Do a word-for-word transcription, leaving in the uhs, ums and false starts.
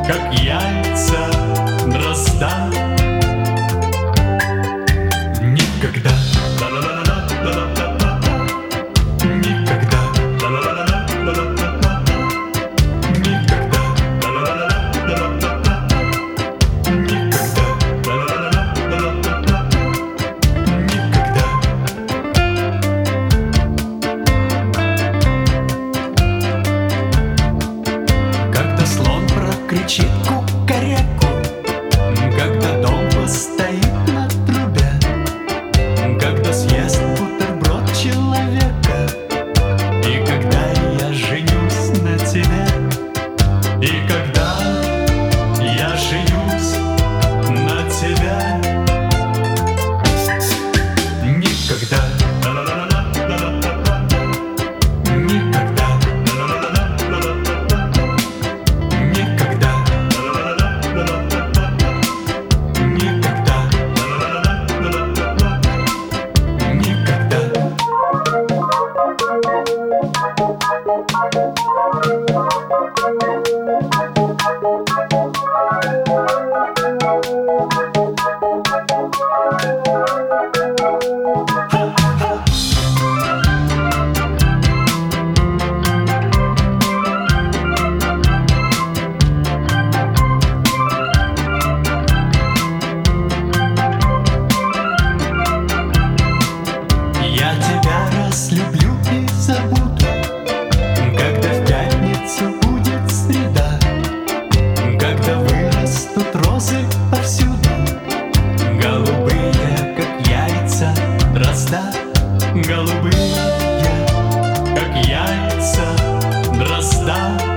как яйца дрозда. Никогда, ла-ла-ла-ла-ла-ла-ла-ла-ла, никогда, ла-ла-ла-ла-ла-ла-ла-ла, никогда, ла-ла-ла-ла-ла-ла-ла-ла, никогда, ла-ла-ла-ла-ла-ла-ла, никогда. Когда слон прокричит кукареку, когда дом постоит на трубе, когда съест бутерброд человека, и когда я женюсь на тебе, и когда я женюсь на тебя. Никогда, ла-ла-ла-ла-ла-ла-ла-ла, никогда, ла-ла-ла-ла-ла-ла-ла-ла, никогда, ла-ла-ла-ла-ла-ла-ла, никогда, ла-ла-ла-ла-ла-ла-ла, никогда. Я тебя разлюблю и забуду, когда в пятницу будет среда, когда вырастут розы повсюду, голубые, как яйца дрозда, голубые, как яйца дрозда.